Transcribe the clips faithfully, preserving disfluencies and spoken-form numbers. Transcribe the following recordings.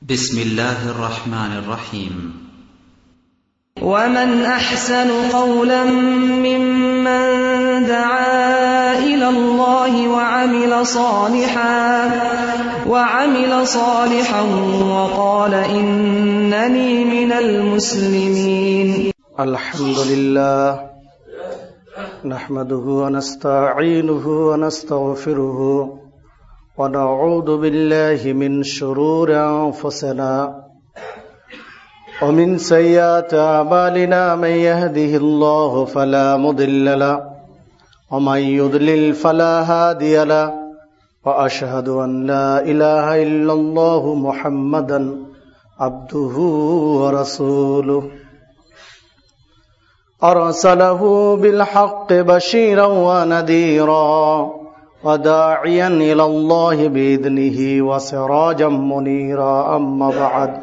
بسم الله الرحمن الرحيم. ومن أحسن قولا ممن دعا إلى الله وعمل صالحا وعمل صالحا وقال إنني من المسلمين. الحمد لله نحمده ونستعينه ونستغفره ونعوذ بالله من شرور أنفسنا ومن سيئات أعمالنا من يهده الله فلا مضل له ومن يضلل فلا هادي له وأشهد أن لا إله إلا الله محمدا عبده ورسوله أرسله بالحق بشيرا ونذيرا وداعيا إلى الله بإذنه وسراجا منيرا أما بعد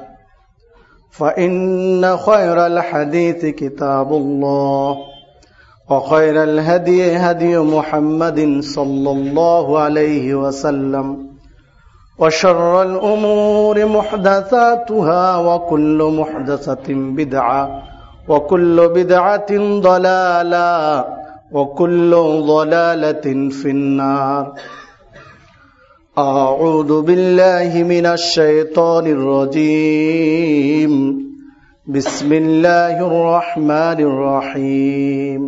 فإن خير الحديث كتاب الله وخير الهدي هدي محمد صلى الله عليه وسلم وشر الأمور محدثاتها وكل محدثة بدعة وكل بدعة ضلالة وكل ضلالة في النار. أعوذ بالله من الشيطان الرجيم. بسم الله الرحمن الرحيم.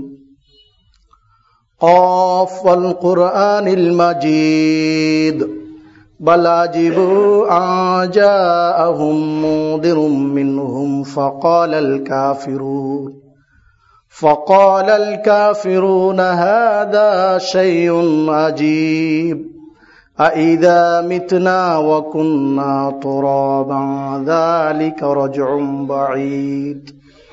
قاف والقرآن المجيد بل عجبوا أن جاءهم منذر منهم فقال الكافرون فقال الكافرون هذا شيء عجيب أإذا متنا وكنا ترابا ذلك رجع بعيد.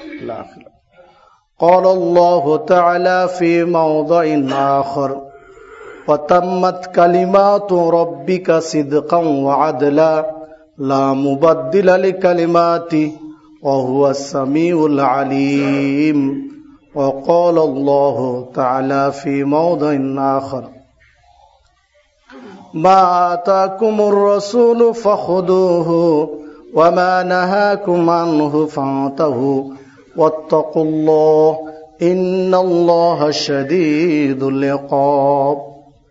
قال الله تعالى في موضع آخر وتمت كلمات ربك صدقا وعدلا لا مبدل لكلماته وهو السميع العليم. وقال الله تعالى في موضع آخر ما آتاكم الرسول فخذوه وما نهاكم عنه فانتهوا واتقوا الله إن الله شديد العقاب.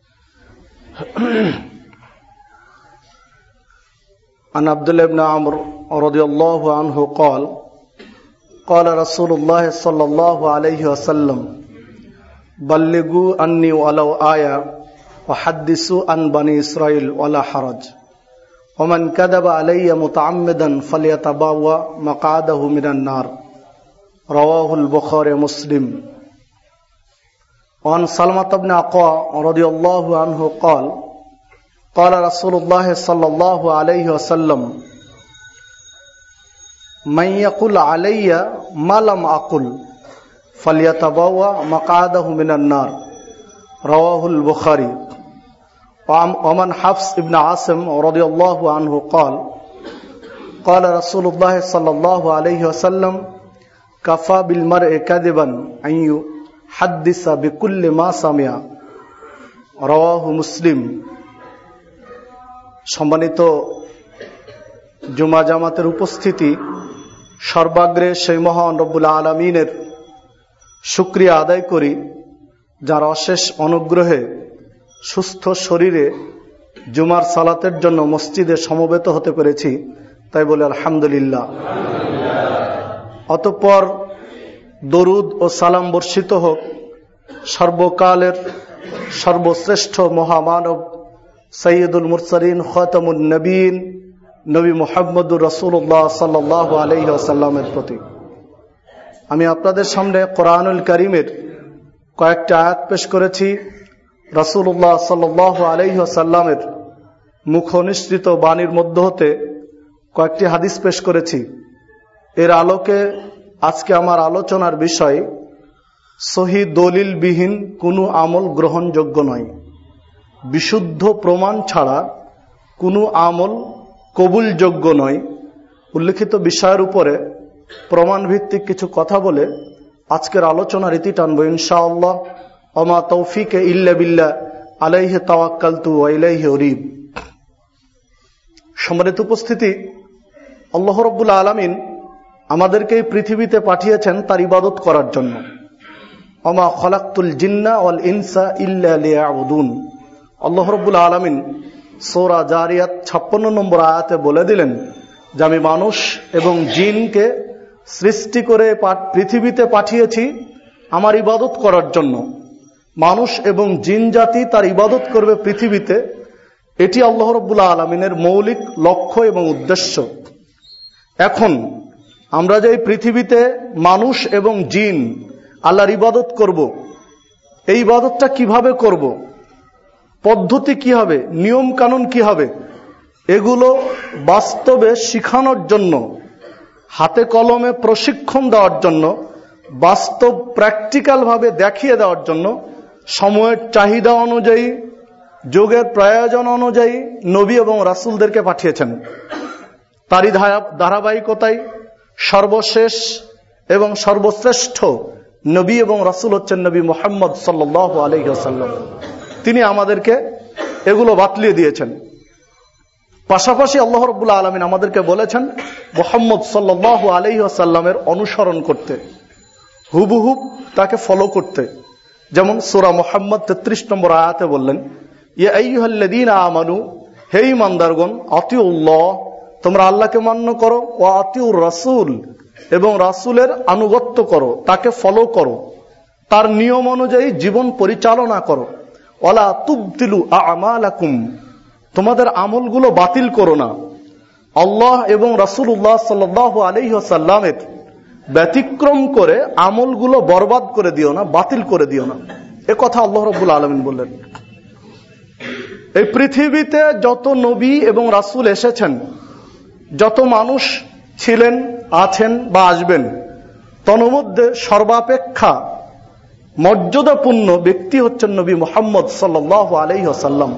عن عبد الله بن عمرو رضي الله عنه قال قال رسول الله صلى الله عليه وسلم بلغوا عني ولو آية وحدثوا عن بني إسرائيل ولا حرج ومن كذب علي متعمدا فليتبوأ مقعده من النار. رواه البخاري مسلم. وعن سلمة بن أقوى رضي الله عنه قال قال رسول الله صلى الله عليه وسلم من يقول علي ما لم أقل فليتبوأ مقعده من النار. رواه البخاري. ومن حفص بن عاصم رضي الله عنه قال قال رسول الله صلى الله عليه وسلم كفى بالمرء كذبا أن يحدث بكل ما سمع. رواه مسلم. সম্মানিত জুমা জামাতের উপস্থিতি, সর্বাগ্রে সেই মহান রব্বুল আলামিনের শুকরিয়া আদায় করি যার অশেষ অনুগ্রহে সুস্থ শরীরে জুমার সালাতের জন্য মসজিদে সমবেত হতে পেরেছি, তাই বলে আলহামদুলিল্লাহ। অতঃপর দরুদ ও সালাম বর্ষিত হোক সর্বকালের সর্বশ্রেষ্ঠ মহামানব সৈয়দুল মুরসালিন খাতামুন নবীন নবী মুহাম্মদুর রাসূলুল্লাহ সাল্লাল্লাহু আলাইহি ওয়াসাল্লামের প্রতি। আমি আপনাদের সামনে কোরআনুল কারীমের কয়েকটা আয়াত পেশ করেছি। রাসূলুল্লাহ সাল্লাল্লাহু আলাইহি ওয়াসাল্লামের মুখনিসৃত বাণীর মধ্য হতে কয়েকটি হাদিস পেশ করেছি। এর আলোকে আজকে আমার আলোচনার বিষয় সহি দলিলবিহীন কোনো আমল গ্রহণযোগ্য নয়। বিশুদ্ধ প্রমাণ ছাড়া কোনো আমল কবুলযোগ্য নয়। উল্লেখিত বিষয়ের উপরে প্রমাণ ভিত্তিক কিছু কথা বলে আজকের আলোচনার রীতি টানবো ইনশাআল্লাহ। ওমা তৌফিকে ইল্লা বিল্লাহ আলাইহি তাওয়াক্কালতু ওয়া ইলাইহি উনীব। সম্মানিত উপস্থিতি, আল্লাহ রাব্বুল আলামিন আমাদেরকে এই পৃথিবীতে পাঠিয়েছেন তার ইবাদত করার জন্য। ওমা খলাকতুল জিন্না ওয়াল ইনসা ইল্লা লিয়াবুদুন। আল্লাহ রাব্বুল আলামিন সূরা জারিয়াত ছাপ্পান্ন নম্বর আয়াতে বলে দিলেন যে আমি মানুষ এবং জিনকে সৃষ্টি করে পৃথিবীতে পাঠিয়েছি আমার ইবাদত করার জন্য। মানুষ এবং জিন জাতি তার ইবাদত করবে পৃথিবীতে, এটি আল্লাহ রাব্বুল আলামিনের মৌলিক লক্ষ্য এবং উদ্দেশ্য। এখন আমরা যে পৃথিবীতে মানুষ এবং জিন আল্লাহর ইবাদত করব, এই ইবাদতটা কিভাবে করব, পদ্ধতি কি হবে, নিয়ম কানুন কি হবে, এগুলো বাস্তবে শিখানোর জন্য, হাতে কলমে প্রশিক্ষণ দেওয়ার জন্য, বাস্তব প্র্যাকটিক্যাল ভাবে দেখিয়ে দেওয়ার জন্য সময়ের চাহিদা অনুযায়ী, যুগের প্রয়োজন অনুযায়ী নবী এবং রাসূলদেরকে পাঠিয়েছেন। তারই ধারাবাহিকতায় সর্বশেষ এবং সর্বশ্রেষ্ঠ নবী এবং রাসূল হচ্ছেন নবী মুহাম্মদ সাল্লাল্লাহু আলাইহি ওয়াসাল্লাম। তিনি আমাদেরকে এগুলো বাতলিয়ে দিয়েছেন। পাশাপাশি আল্লাহ রাব্বুল আলামিন আমাদেরকে বলেছেন মুহাম্মদ সাল্লাল্লাহু আলাইহি ওয়াসাল্লামের অনুসরণ করতে, হুবহুব তাকে ফলো করতে। যেমন সূরা মুহাম্মদ তেত্রিশ নম্বর আয়াতে বললেন, ইয়া আইয়ুহাল্লাযীনা আমানু, হে ঈমানদারগণ, আতিউল্লাহ, তোমরা আল্লাহকে মান্য করো, ওয়া আতিউর রাসূল, এবং রাসূলের আনুগত্য করো, তাকে ফলো করো, তার নিয়ম অনুযায়ী জীবন পরিচালনা করো। ওয়ালা তুবতিলু আমালাকুম, তোমাদের আমলগুলো বাতিল করো না। আল্লাহ এবং রাসূলুল্লাহ সাল্লাল্লাহু আলাইহি ওয়াসাল্লামের ব্যতিক্রম করে আমলগুলো বরবাদ করে দিও না, বাতিল করে দিও না। এ কথা আল্লাহ রাব্বুল আলামিন বললেন। এই পৃথিবীতে যত নবী এবং রাসূল এসেছেন, যত মানুষ ছিলেন, আছেন বা আসবেন, তন্মধ্যে সর্বাপেক্ষা মর্যাদাপূর্ণ ব্যক্তি হচ্ছেন নবী মুহাম্মদ সাল্লাল্লাহু আলাইহি ওয়াসাল্লাম,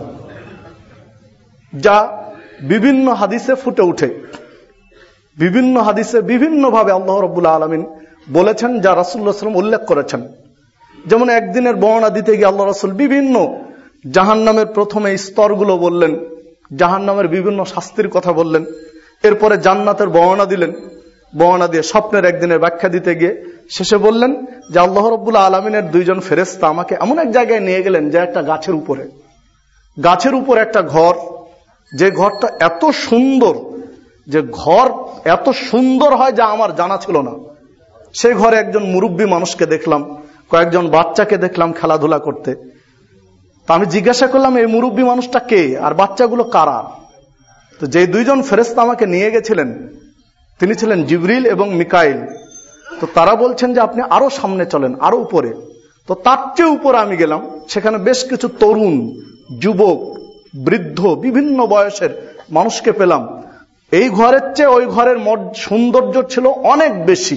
যা বিভিন্ন হাদিসে ফুটে ওঠে। বিভিন্ন হাদিসে বিভিন্ন ভাবে আল্লাহ রাব্বুল আলামিন বলেছেন, যা রাসূলুল্লাহ সাল্লাল্লাহু আলাইহি ওয়াসাল্লাম উল্লেখ করেছেন। যেমন একদিনের বর্ণনা দিতে গিয়ে আল্লাহ রাসূল বিভিন্ন জাহান্নামের প্রথমে স্তরগুলো বললেন, জাহান্নামের বিভিন্ন শাস্তির কথা বললেন, এরপরে জান্নাতের বর্ণনা দিলেন। বর্ণনা দিয়ে স্বপ্নের একদিনের ব্যাখ্যা দিতে গিয়ে শেষে বললেন যে আল্লাহ রাব্বুল আলামিনের দুইজন ফেরেশতা আমাকে এমন এক জায়গায় নিয়ে গেলেন যে একটা গাছের উপরে, গাছের উপর একটা ঘর, যে ঘরটা এত সুন্দর, যে ঘর এত সুন্দর হয় যা আমার জানা ছিল না। সেই ঘরে একজন মুরব্বী মানুষকে দেখলাম, কয়েকজন বাচ্চাকে দেখলাম খেলাধুলা করতে। তা আমি জিজ্ঞাসা করলাম, এই মুরব্বী মানুষটা কে আর বাচ্চাগুলো কারা? তো যে দুইজন ফেরেশতা আমাকে নিয়ে গেছিলেন তিনি ছিলেন জিবরিল এবং মিকাইল। তো তারা বলছেন যে আপনি আরো সামনে চলেন, আরো উপরে। তো তার চেয়ে উপরে আমি গেলাম, সেখানে বেশ কিছু তরুণ, যুবক, বৃদ্ধ, বিভিন্ন বয়সের মানুষকে পেলাম। এই ঘরের চেয়ে ওই ঘরের সৌন্দর্য ছিল অনেক বেশি।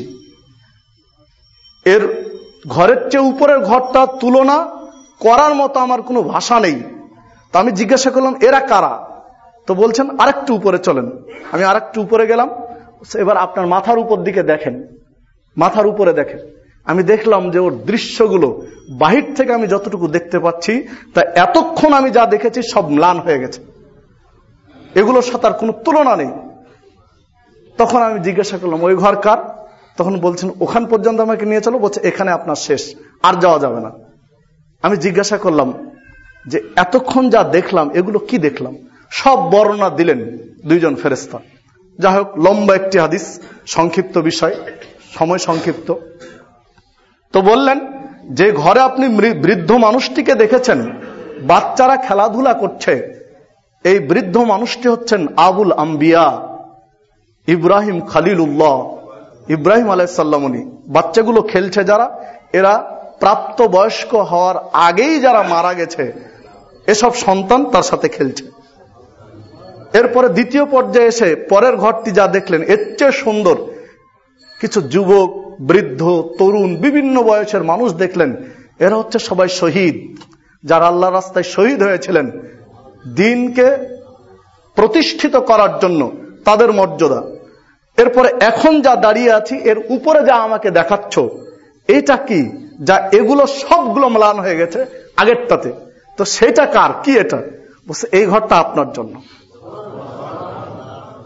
এর ঘরের চেয়ে উপরের ঘরটা তুলনা করার মতো আমার কোনো ভাষা নেই। তো আমি জিজ্ঞাসা করলাম এরা কারা? তো বলছেন আরেকটু উপরে চলেন। আমি আরেকটু উপরে গেলাম, এবার আপনার মাথার উপর দিকে দেখেন, মাথার উপরে দেখেন। আমি দেখলাম যে ওর দৃশ্যগুলো বাহির থেকে আমি যতটুকু দেখতে পাচ্ছি তা এতক্ষণ আমি যা দেখেছি সব ম্লান হয়ে গেছে, এগুলোর সাথে আর কোনো তুলনা নেই। তখন আমি জিজ্ঞাসা করলাম ওই ঘর কার? তখন বলছেন ওখান পর্যন্ত আমাকে নিয়ে চলো। বলছে এখানে আপনার শেষ, আর যাওয়া যাবে না। আমি জিজ্ঞাসা করলাম যে এতক্ষণ যা দেখলাম এগুলো কি দেখলাম? সব বর্ণনা দিলেন দুইজন ফেরেশতা। যাই হোক, লম্বা একটি হাদিস, সংক্ষিপ্ত বিষয়, সময় সংক্ষিপ্ত। তো বললেন যে ঘরে আপনি বৃদ্ধ মানুষটিকে দেখেছেন, বাচ্চারা খেলাধুলা করছে, এই বৃদ্ধ মানুষটি হচ্ছেন আবুল আম্বিয়া, ইব্রাহিম খলিলুল্লাহ, ইব্রাহিম আলাইহিস সালাম। উনি বাচ্চাগুলো খেলছে যারা, এরা প্রাপ্ত বয়স্ক হওয়ার আগেই যারা মারা গেছে, এসব সন্তান তার সাথে খেলছে। এরপরে দ্বিতীয় পর্যায়ে এসে পরের ঘরটি যা দেখলেন এর চেয়ে সুন্দর কিছু যুবক, বৃদ্ধ, তরুণ, বিভিন্ন বয়সের মানুষ দেখলেন। এরা হচ্ছে সবাই শহীদ, যারা আল্লাহর রাস্তায় শহীদ হয়েছিলেন দ্বীনকে প্রতিষ্ঠিত করার জন্য, তাদের মর্যাদা। এরপরে এখন যা দাঁড়িয়ে আছি এর উপরে যা আমাকে দেখাচ্ছ এটা কি? যা এগুলো সবগুলো ম্লান হয়ে গেছে আগেরটাতে। তো সেটা কার? কি এটা? বলছে এই ঘরটা আপনার জন্য।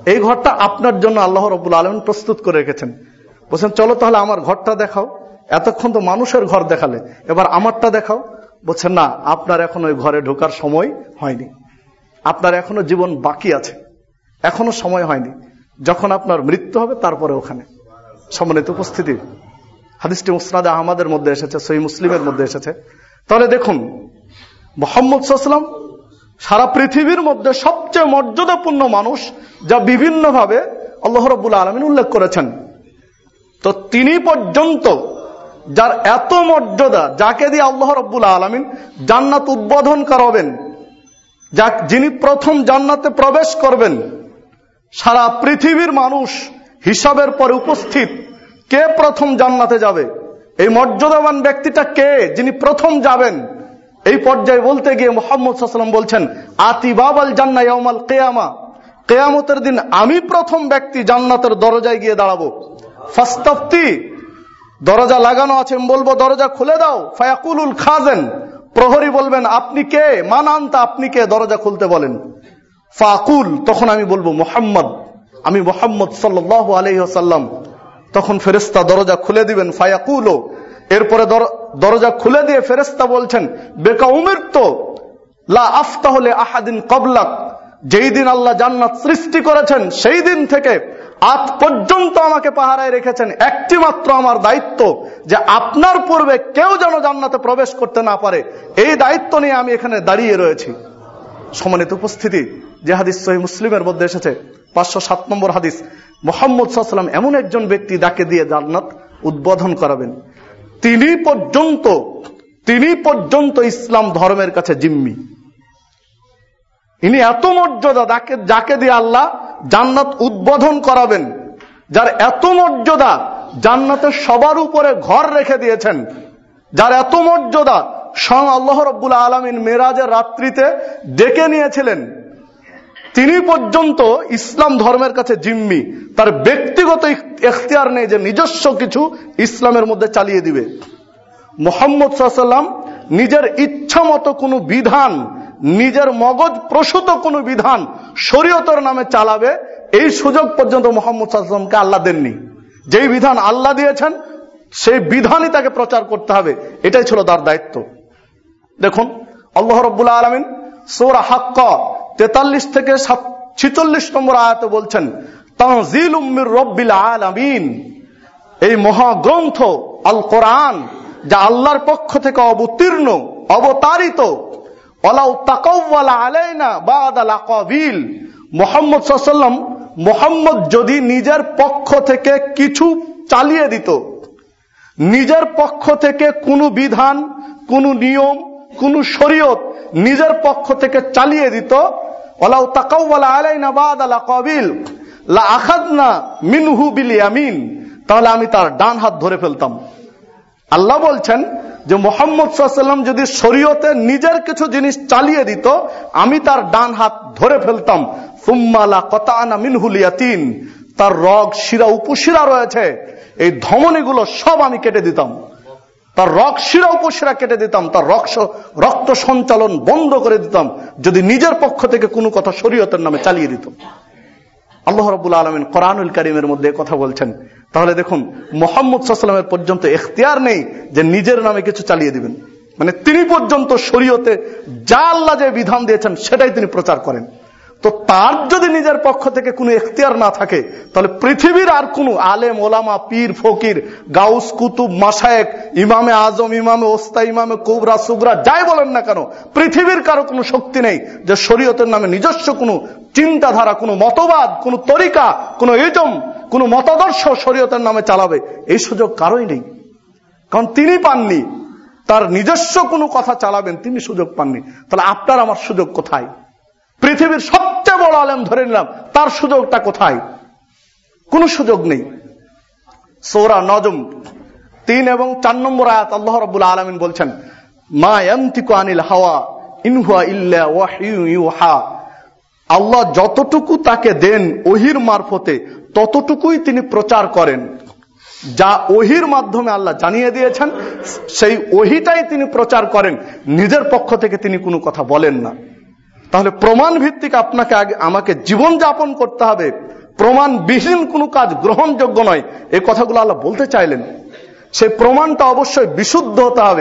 এই ঘরটা আপনার জন্য আল্লাহ রাব্বুল আলামিন প্রস্তুত করে রেখেছেন। বলছেন চলো তাহলে আমার ঘরটা দেখাও, এতক্ষণ তো মানুষের ঘর দেখালে, এবার আমারটা দেখাও। বলছেন না, আপনার এখন ওই ঘরে ঢোকার সময় হয়নি, আপনার এখনো জীবন বাকি আছে, এখনো সময় হয়নি, যখন আপনার মৃত্যু হবে তারপরে ওখানে। সম্মানিত উপস্থিতি, হাদিসটি মুসনাদে আহমদের মধ্যে এসেছে, সহিহ মুসলিমের মধ্যে এসেছে। তাহলে দেখুন, মুহাম্মদ সাল্লাল্লাহু আলাইহি ওয়াসাল্লাম সারা পৃথিবীর মধ্যে সবচেয়ে মর্যাদাপূর্ণ মানুষ, যা বিভিন্নভাবে আল্লাহ রাব্বুল আলামিন উল্লেখ করেছেন। তো তিনি পর্যন্ত যার এত মর্যাদা, যাকে দিয়ে আল্লাহ রাব্বুল আলামিন জান্নাত উদ্বোধন করাবেন, যা যিনি প্রথম জান্নাতে প্রবেশ করবেন, সারা পৃথিবীর মানুষ হিসাবের পরে উপস্থিত, কে প্রথম জান্নাতে যাবে, এই মর্যাদাবান ব্যক্তিটা কে, যিনি প্রথম যাবেন, এই পর্যায়ে বলতে গিয়ে মুহাম্মদ সাল্লাল্লাহু আলাইহি ওয়াসাল্লাম বলছেন, আতি বাবাল জান্নাহ ইয়াউমাল কিয়ামা, কিয়ামতের দিন আমি প্রথম ব্যক্তি জান্নাতের দরজায় গিয়ে দাঁড়াবো। ফাস্তাফতি, দরজা লাগানো আছে, বলবো দরজা খুলে দাও। ফায়াকুলুল খাজেন, প্রহরী বলবেন আপনি কে, মান আনতা, আপনি কে, দরজা খুলতে বলেন। ফাকুল, তখন আমি বলবো মুহাম্মদ, আমি মুহাম্মদ সাল্লাল্লাহু আলাইহি ওয়াসাল্লাম। তখন ফেরেশতা দরজা খুলে দিবেন। ফায়াকুলু, এরপরে দরজা খুলে দিয়ে ফেরেশতা বলছেন, বেকা উমিরতু লা আফতাহু লি আহাদিন ক্বাবলাক, যেই দিন আল্লাহ জান্নাত সৃষ্টি করেছেন সেই দিন থেকে আজ পর্যন্ত আমাকে পাহারায় রেখেছেন, একটি মাত্র আমার দায়িত্ব যে আপনার পূর্বে কেউ যেন জান্নাতে প্রবেশ করতে না পারে, এই দায়িত্ব নিয়ে আমি এখানে দাঁড়িয়ে রয়েছি। সম্মানিত উপস্থিতি, যে হাদিস সহিহ মুসলিমের মধ্যে এসেছে, পাঁচশো সাত নম্বর হাদিস, মুহাম্মদ সাল্লাল্লাহু আলাইহি ওয়াসাল্লাম এমন একজন ব্যক্তি যাকে দিয়ে জান্নাত উদ্বোধন করাবেন, তিনি পর্যন্ত তিনি পর্যন্ত ইসলাম ধর্মের কাছে জিম্মি। ইনি এত মর্যাদা, যাকে যাকে দিয়ে আল্লাহ জান্নাত উদ্বোধন করাবেন, যার এত মর্যাদা, জান্নাতের সবার উপরে ঘর রেখে দিয়েছেন, যার এত মর্যাদা, স্বয়ং আল্লাহ রাব্বুল আলামিন মেরাজের রাত্রিতে ডেকে নিয়েছিলেন, তিনি পর্যন্ত ইসলাম ধর্মের কাছে জিম্মি। তার ব্যক্তিগত ইখতিয়ার নেই যে নিজস্ব কিছু ইসলামের মধ্যে চালিয়ে দিবে। মুহাম্মদ সাল্লাল্লাহু আলাইহি ওয়াসাল্লাম নিজের ইচ্ছা মতো কোনো বিধান, নিজের মগজ প্রসূত কোনো বিধান শরীয়তের নামে চালাবে, এই সুযোগ পর্যন্ত মুহাম্মদ সাল্লাল্লাহু আলাইহি ওয়াসাল্লামকে আল্লাহ দেননি। যেই বিধান আল্লাহ দিয়েছেন সেই বিধানই তাকে প্রচার করতে হবে, এটাই ছিল তার দায়িত্ব। দেখুন, আল্লাহ রাব্বুল আলামিন সূরা হাক্কা তেতাল্লিশ থেকে ছিচল্লিশ নম্বর আয়াতে বলছেন, তানজিলুম মির রাব্বিল আলামিন, এই মহাগ্রন্থ আল কোরআন যা আল্লাহর পক্ষ থেকে অবতীর্ণ, অবতারিত, ওয়ালাউ তাকাওয়ালা আলাইনা বাদাল আকাবিল, মুহাম্মদ সাল্লাল্লাহু আলাইহি ওয়াসাল্লাম, মুহাম্মদ যদি নিজের পক্ষ থেকে কিছু চালিয়ে দিত, নিজের পক্ষ থেকে কোনো বিধান, কোনো নিয়ম, কোনো শরীয়ত নিজের পক্ষ থেকে চালিয়ে দিত, ওয়ালাউ তাকাওয়ালা আলাইনা বাদাল আকাবিল লা আখাযনা মিনহু বিল ইয়ামিন, তাহলে আমি তার ডান হাত ধরে ফেলতাম। আল্লাহ বলছেন যে মুহাম্মদ সাল্লাল্লাহু আলাইহি ওয়াসাল্লাম যদি শরীয়তে নিজের কিছু জিনিস চালিয়ে দিত, আমি তার ডান হাত ধরে ফেলতাম। সুম্মা লা কাতানা মিনহুল ইয়াতিন, তার রগ, শিরা, উপশিরা রয়েছে, এই ধমনীগুলো সব আমি কেটে দিতাম, তার রগ, শিরা, উপশিরা কেটে দিতাম, তার রক্ত রক্ত সঞ্চালন বন্ধ করে দিতাম, যদি নিজের পক্ষ থেকে কোনো কথা শরীয়তের নামে চালিয়ে দিত। আল্লাহ রাব্বুল আলামিন কোরআনুল কারীমের মধ্যে কথা বলছেন। তাহলে দেখুন, মুহাম্মদ সাল্লাল্লাহু আলাইহি ওয়াসাল্লামের পর্যন্ত ইখতিয়ার নেই যে নিজের নামে কিছু চালিয়ে দিবেন, মানে তিনি পর্যন্ত শরীয়তে যা আল্লাহ যে বিধান দিয়েছেন সেটাই তিনি প্রচার করেন। তো তার যদি নিজের পক্ষ থেকে কোনো ইখতিয়ার না থাকে, তাহলে পৃথিবীর আর কোনো আলেম, ওলামা, পীর, ফকির, গাউস, কুতুব, মাশায়েখ, ইমামে আজম, ইমামে ওস্তা, ইমামে কুবরা, সুগরা, যাই বলেন না কেন, পৃথিবীর কারো কোনো শক্তি নেই যে শরীয়তের নামে নিজস্ব কোনো চিন্তাধারা, কোনো মতবাদ, কোনো তরিকা, কোনো ইজম, কোনো মতাদর্শ শরীয়তের নামে চালাবে, এই সুযোগ কারোই নেই। কারণ তিনি পাননি, তার নিজস্ব কোনো কথা চালাবেন তিনি সুযোগ পাননি। তাহলে আপনার আমার সুযোগ কোথায়? পৃথিবীর সবচেয়ে বড় আলেম ধরে নিলাম, তার সুযোগটা কোথায়? কোন সুযোগ নেই। সূরা নজম তিন এবং চার নম্বর আয়াত আল্লাহ রাব্বুল আলামিন বলছেন, মা ইয়ানতিকু আনিল হাওয়া ইন হুয়া ইল্লা ওয়াহয়ু ইউহা, আল্লাহ যতটুকু তাকে দেন ওহির মারফতে ততটুকুই তিনি প্রচার করেন। যা ওহির মাধ্যমে আল্লাহ জানিয়ে দিয়েছেন সেই ওহিটাই তিনি প্রচার করেন, নিজের পক্ষ থেকে তিনি কোনো কথা বলেন না। তাহলে প্রমাণ ভিত্তিক আপনাকে আগে আমাকে জীবন যাপন করতে হবে, প্রমাণবিহীন কোনো কাজ গ্রহণযোগ্য নয়, এই কথাগুলো আল্লাহ বলতে চাইলেন। সেই প্রমাণটা অবশ্যই বিশুদ্ধ হতে হবে,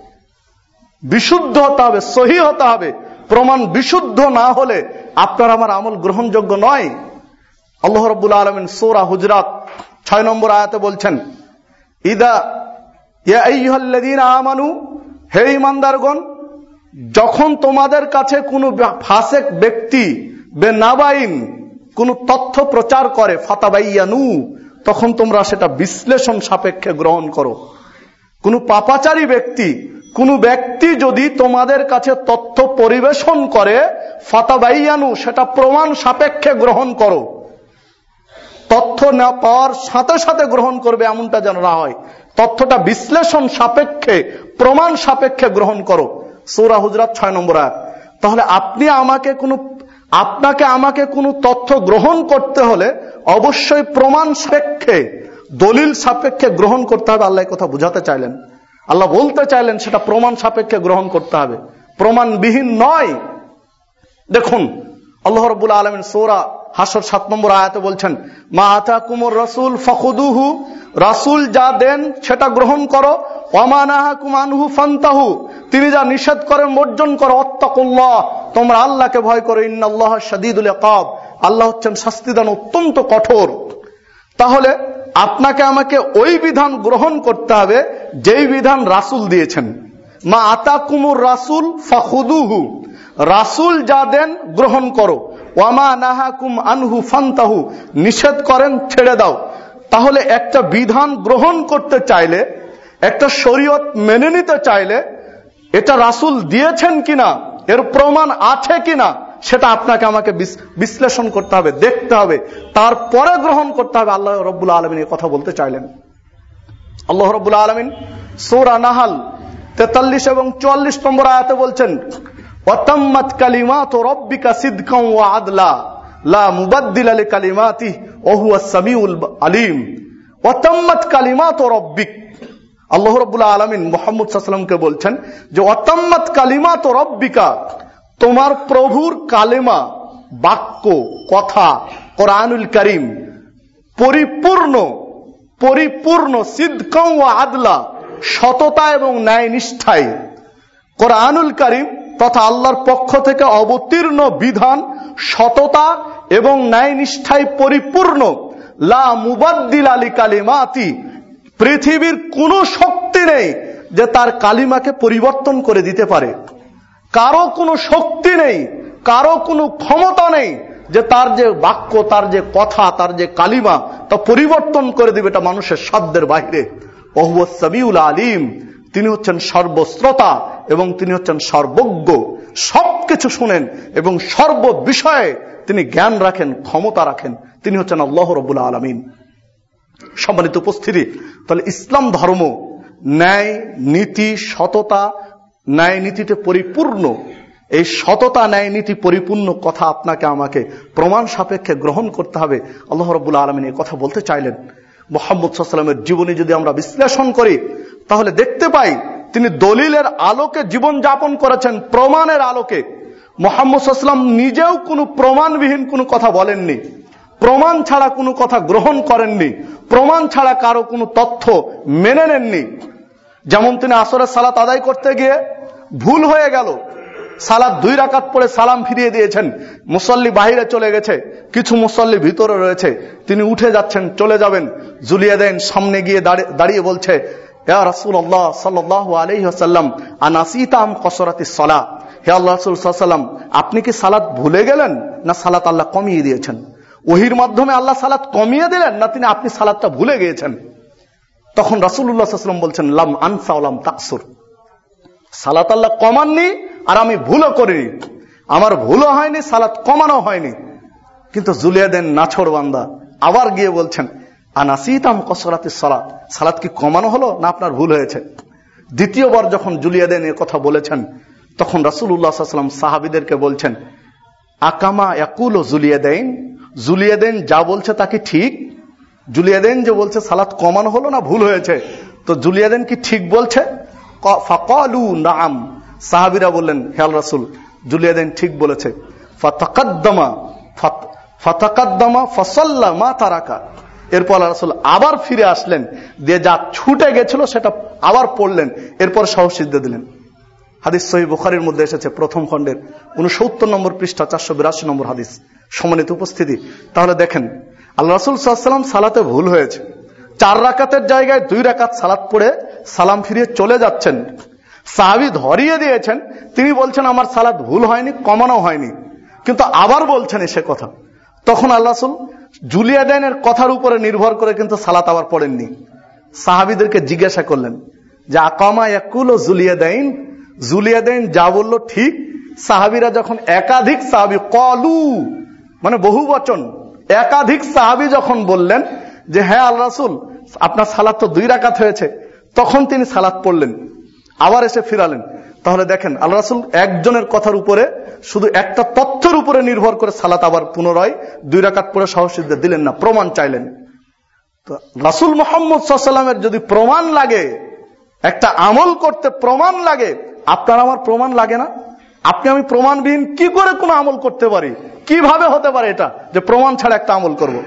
বিশুদ্ধ হতে হবে, সহি হতে হবে। প্রমাণ বিশুদ্ধ না হলে আপনার আমার আমল গ্রহণযোগ্য নয়। আল্লাহ রাব্বুল আলামিন সূরা হুজরাত ছয় নম্বর আয়াতে বলছেন, ইদা ইয়া আইয়ুহাল্লাযীনা আমানু, হে ঈমানদারগণ, যখন তোমাদের কাছে কোনো ফাসেক ব্যক্তি বেনাবাইন কোন তথ্য প্রচার করে, ফাতাবাইয়ানু, তখন তোমরা সেটা বিশ্লেষণ সাপেক্ষে গ্রহণ করো। কোন পাপাচারী ব্যক্তি, কোন ব্যক্তি যদি তোমাদের কাছে তথ্য পরিবেশন করে, ফাতাবাইয়ানু, সেটা প্রমাণ সাপেক্ষে গ্রহণ করো। তথ্য না পাওয়ার সাথে সাথে গ্রহণ করবে এমনটা যেন না হয়, তথ্যটা বিশ্লেষণ সাপেক্ষে, প্রমাণ সাপেক্ষে গ্রহণ করো। সূরা হুজরাত ছয় নম্বর আয়াত। তাহলে আপনি আমাকে কোন আপনাকে আমাকে কোনো তথ্য গ্রহণ করতে হলে অবশ্যই প্রমাণ সাপেক্ষে, দলিল সাপেক্ষে গ্রহণ করতে হবে। আল্লাহ কথা বুঝাতে চাইলেন, আল্লাহ বলতে চাইলেন সেটা প্রমাণ সাপেক্ষে গ্রহণ করতে হবে, প্রমাণবিহীন নয়। দেখুন আল্লাহ রাব্বুল আলামিন সূরা হাসর সাত নম্বর আয়াতে বলছেন, মা আতাকুমুর রাসূল ফাখুদুহু, রাসূল যা দেন সেটা গ্রহণ করো, ওয়া মা নাহাকুম আনহু ফান্তাহু, তিনি যা নিষেধ করেন বর্জন করো, ওয়াত্তাকুল্লাহ, তোমরা আল্লাহকে ভয় করো, ইন্নাল্লাহা শাদীদুল ইকাব, আল্লাহ হচ্ছেন শাস্তিদান অত্যন্ত কঠোর। তাহলে আপনাকে আমাকে ওই বিধান গ্রহণ করতে হবে যেই বিধান রাসূল দিয়েছেন। মা আতাকুমুর রাসূল ফাখুদুহু, রাসূল যা দেন গ্রহণ করো, ওয়ামা নাহাকুম আনহু ফান্তাহু, নিষেধ করেন ছেড়ে দাও। তাহলে একটা বিধান গ্রহণ করতে চাইলে, একটা শরীয়ত মেনে নিতে চাইলে, এটা রাসূল দিয়েছেন কিনা, এর প্রমাণ আছে কিনা, সেটা আপনাকে আমাকে বিশ্লেষণ করতে হবে, দেখতে হবে, তারপরে গ্রহণ করতে হবে। আল্লাহ রাব্বুল আলামিন এই কথা বলতে চাইলেন। আল্লাহ রাব্বুল আলামিন সূরা নাহাল তেতাল্লিশ এবং চুয়াল্লিশ নম্বর আয়াতে বলছেন, ওয়াতাম্মাত কালিমাতু রাব্বিকা সিদকান ওয়া আদলা লা মুবাদদিলা লিকালিমাতিহি ওয়া হুয়াস সামিউল আলিম। ওয়াতাম্মাত কালিমাতু রাব্বিক, আল্লাহ রাব্বুল আলামিন মুহাম্মদ সাল্লাল্লাহু আলাইহি ওয়াসাল্লামকে বলছেন যে ওয়াতাম্মাত কালিমাতু রাব্বিকা, তোমার প্রভুর কালেমা, বাক্য, কথা, কোরআনুল কারীম পরিপূর্ণ, পরিপূর্ণ, সিদকান ওয়া আদলা, সততা এবং ন্যায় নিষ্ঠায়। কোরআনুল কারীম তথা আল্লাহর পক্ষ থেকে অবতীর্ণ বিধান সততা এবং ন্যায় নিষ্ঠায় পরিপূর্ণ। লা মুবাদদিলা লিকালিমাতি, পৃথিবীর কোন শক্তি নেই যে তার কালিমাকে পরিবর্তন করে দিতে পারে। কারো কোনো শক্তি নেই, কারো কোনো ক্ষমতা নেই যে তার যে বাক্য, তার যে কথা, তার যে কালিমা তা পরিবর্তন করে দিবে, এটা মানুষের সাধ্যের বাইরে। ওয়া হুয়াস সামিউল আলিম, তিনি হচ্ছেন সর্বশ্রোতা এবং তিনি হচ্ছেন সর্বজ্ঞ, সবকিছু শুনেন এবং সর্ব বিষয়ে তিনি জ্ঞান রাখেন, ক্ষমতা রাখেন। তিনি হচ্ছেন আল্লাহ রাব্বুল আলামিন। সম্মানিত উপস্থিতি, তাহলে ইসলাম ধর্ম ন্যায় নীতি, সততা, ন্যায় নীতিতে পরিপূর্ণ। এই সততা, ন্যায় নীতি পরিপূর্ণ কথা আপনাকে আমাকে প্রমাণ সাপেক্ষে গ্রহণ করতে হবে। আল্লাহ রাব্বুল আলামিন এই কথা বলতে চাইলেন। মুহাম্মদ সাল্লাল্লাহু আলাইহি ওয়াসাল্লামের জীবনী যদি আমরা বিশ্লেষণ করি তাহলে দেখতে পাই তিনি দলিলের আলোকে জীবন যাপন করেছেন, প্রমাণের আলোকে। মুহাম্মদ সাল্লাল্লাহু আলাইহি ওয়াসাল্লাম নিজেও কোনো প্রমাণবিহীন কোনো কথা বলেননি, প্রমাণ ছাড়া কোনো কথা গ্রহণ করেননি, প্রমাণ ছাড়া কারো কোনো তথ্য মেনে নেননি। যেমন তিনি আসরের সালাত আদায় করতে গিয়ে ভুল হয়ে গেল, সালাত দুই রাকাত পড়ে সালাম ফিরিয়ে দিয়েছেন, মুসল্লি বাহিরে চলে গেছে, কিছু মুসল্লি ভিতরে রয়েছে, তিনি উঠে যাচ্ছেন, চলে যাবেন, জুলিয়াদাইন সামনে গিয়ে দাঁড়িয়ে বলছে, ইয়া রাসূলুল্লাহ সাল্লাল্লাহু আলাইহি ওয়াসাল্লাম আনাসিতা আম কসরাতিস সালাহ, হে আল্লাহ রাসূল সাল্লাল্লাহু আলাইহি ওয়াসাল্লাম, আপনি কি সালাত ভুলে গেলেন না সালাত আল্লাহ কমিয়ে দিয়েছেন? ওহীর মাধ্যমে আল্লাহ সালাত কমিয়ে দিলেন না তিনি আপনি সালাতটা ভুলে গিয়েছেন? তখন রাসূলুল্লাহ সাল্লাল্লাহু আলাইহি ওয়াসাল্লাম বলছেন, লাম আনসা ওয়া লাম তাকসুর, সালাত আল্লাহ কমাননি আর আমি ভুলও করিনি, আমার ভুলও হয়নি, সালাত কমানো হয়নি। কিন্তু জুলিয়াদাইন নাছর বান্দা আবার গিয়ে বলছেন, আনাসিতাম কসরাতিস সালাত, সালাত কি কমানো হলো না আপনার ভুল হয়েছে? দ্বিতীয়বার যখন জুলিয়াদাইন এর কথা বলেছেন তখন রাসূলুল্লাহ সাল্লাল্লাহু আলাইহি ওয়াসাল্লাম সাহাবীদেরকে বলছেন, আকামা ইয়াকুলু জুলিয়াদাইন, জুলিয়াদাইন যা বলছে তা কি ঠিক? জুলিয়াদাইন যে বলছে সালাত কমানো হলো না ভুল হয়েছে, তো জুলিয়াদাইন কি ঠিক বলছে? ফাকালু নাআম, সাহাবীরা বললেন, হে আল্লাহর রাসূল, জুলিয়াদাইন ঠিক বলেছে। ফাতাকাদ্দামা ফাতাকাদ্দামা ফাসাল্লা মা তারাকা। এরপর আল্লাহ রাসূল আবার ফিরে আসলেন, দিয়ে যা ছুটে গেছিল সেটা আবার পড়লেন, এরপর সহসিদ্ধা দিলেন। হাদিস সহিহ বুখারীর মধ্যে এসেছে, প্রথম খণ্ডের উনসত্তর নম্বর পৃষ্ঠা, চারশো বিরাশি নম্বর হাদিস। সম্মানিত উপস্থিতি, তাহলে দেখেন আল্লাহ রাসূল সাল্লাল্লাহু আলাইহি ওয়াসাল্লাম সালাতে ভুল হয়েছে, চার রাকাতের জায়গায় দুই রাকাত সালাত পড়ে সালাম ফিরিয়ে চলে যাচ্ছেন। সাহাবী ধরিয়ে দিয়েছেন, তিনি বলছেন আমার সালাত ভুল হয়নি, কমানো হয়নি, কিন্তু আবার বলছেন এসে কথা। তখন আল্লাহ রাসূল জুলিয়াদাইনের কথার উপরে নির্ভর করে কিন্তু সালাত আবার পড়েননি। সাহাবীদেরকে জিজ্ঞাসা করলেন যে আকামা ইয়াকুল জুলিয়াদাইন, জুলিয়াদাইন যা বললো ঠিক? সাহাবীরা যখন একাধিক সাহাবী কলু মানে বহু বচন, একাধিক সাহাবী যখন বললেন যে হ্যাঁ আল্লাহ রাসূল আপনার সালাত তো দুই রাকাত হয়েছে, তখন তিনি সালাত পড়লেন, আবার এসে ফিরালেন। তাহলে দেখেন আল্লাহ রাসূল একজনের কথার উপরে, শুধু একটা তথ্যের উপরে নির্ভর করে সালাত আবার পুনরায় দুই রাকাত পড়ে সহসিদ্ধা দিলেন না, প্রমাণ চাইলেন। তো রাসূল মুহাম্মদ সাল্লাল্লাহু আলাইহি ওয়াসাল্লামের যদি প্রমাণ লাগে, একটা আমল করতে প্রমাণ লাগে, আপনার আমার প্রমাণ লাগে না? আপনি আমি প্রমাণবিহীন কি করে কোনো আমল করতে পারি? কিভাবে হতে পারে এটা যে প্রমাণ ছাড়া একটা আমল করব?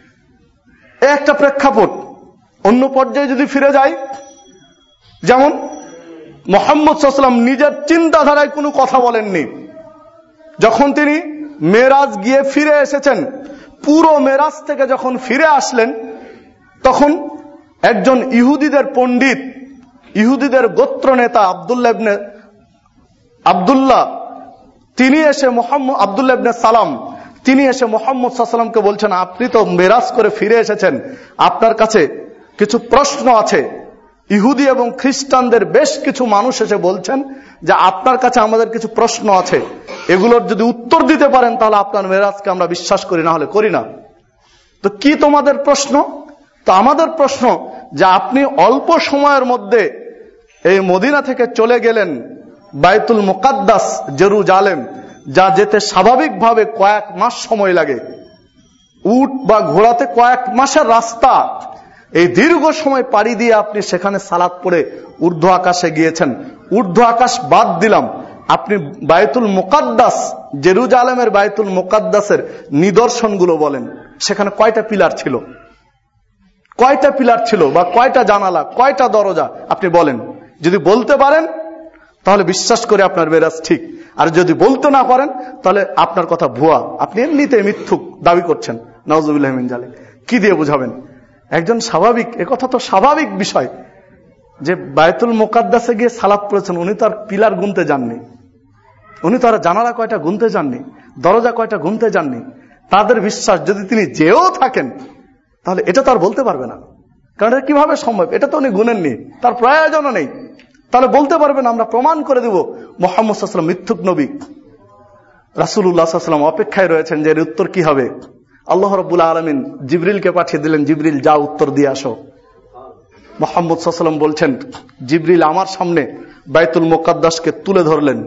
একটা প্রেক্ষাপট। অন্য পর্যায়ে যদি ফিরে যাই, যেমন মুহাম্মদ সাল্লাল্লাহু আলাইহি ওয়াসাল্লাম নিজের চিন্তাধারায় কোনো কথা বলেননি। যখন তিনি মেরাজ গিয়ে ফিরে এসেছেন, পুরো মেরাজ থেকে যখন ফিরে আসলেন, তখন একজন ইহুদিদের পণ্ডিত, ইহুদিদের গোত্র নেতা আব্দুল্লাহ ইবনে আব্দুল্লাহ তিনি এসে মুহাম্মদ আব্দুল্লাহ ইবনে সালাম তিনি এসে মুহাম্মদ সাল্লাল্লাহু আলাইহি ওয়াসাল্লামকে বলছেন, আপনি তো মেরাজ করে ফিরে এসেছেন, আপনার কাছে কিছু প্রশ্ন আছে। ইহুদি এবং খ্রিস্টানদের বেশ কিছু মানুষ এসে বলছেন যে আপনার কাছে আমাদের কিছু প্রশ্ন আছে, এগুলোর যদি উত্তর দিতে পারেন তাহলে আপনার মেরাজকে আমরা বিশ্বাস করি, না হলে করি না। তো কি তোমাদের প্রশ্ন? তো আমাদের প্রশ্ন যে আপনি অল্প সময়ের মধ্যে এই মদিনা থেকে চলে গেলেন বাইতুল মুকাদ্দাস জেরুজালেম, যা যেতে স্বাভাবিকভাবে কয়েক মাস সময় লাগে, উট বা ঘোড়াতে কয়েক মাসের রাস্তা, এই দীর্ঘ সময় পাড়ি দিয়ে আপনি সেখানে সালাত পড়ে ঊর্ধ্ব আকাশে গিয়েছেন। ঊর্ধ্ব আকাশ বাদ দিলাম, আপনি বাইতুল মুকাদ্দাস জেরুজালেমের বাইতুল মুকাদ্দাসের নিদর্শনগুলো বলেন, সেখানে কয়টা পিলার ছিল, কয়টা পিলার ছিল বা কয়টা জানালা, কয়টা দরজা, আপনি বলেন। যদি বলতে পারেন তাহলে বিশ্বাস করে আপনার মেরাজ ঠিক, আর যদি বলতে না পারেন তাহলে আপনার কথা ভুয়া, আপনি এমনিতে মিথ্যুক দাবি করছেন। নাউজুবিল্লাহি মিন যালিক। কি দিয়ে বুঝাবেন? একজন স্বাভাবিক, একথা তো স্বাভাবিক বিষয় যে বাইতুল মুকাদ্দাসে গিয়ে সালাত পড়েছেন, উনি তো আর পিলার গুনতে যাননি, উনি তো আর জানালা কয়টা গুনতে যাননি, দরজা কয়টা গুনতে যাননি। তাদের বিশ্বাস যদি তিনি যেও থাকেন তাহলে এটা তো আর বলতে পারবে না, কারণ এটা কিভাবে সম্ভব? এটা তো উনি গুনেননি, তার প্রয়োজনও নেই। তাহলে বলতে পারবেন আমরা প্রমাণ করে দেব মুহাম্মদ সাল্লাল্লাহু আলাইহি ওয়াসাল্লাম মিথ্যুক নবী। রাসূলুল্লাহ সাল্লাল্লাহু আলাইহি ওয়াসাল্লাম অপেক্ষায় রয়েছেন যে এর উত্তর কি হবে। আল্লাহ রাব্বুল আলামিন জিবরিলকে পাঠিয়ে দিলেন, জিবরিল যা উত্তর দিয়ে আসো। মুহাম্মদ সাল্লাল্লাহু আলাইহি ওয়াসাল্লাম বলছেন, জিবরিল আমার সামনে বাইতুল মুকাদ্দাসকে তুলে ধরলেন।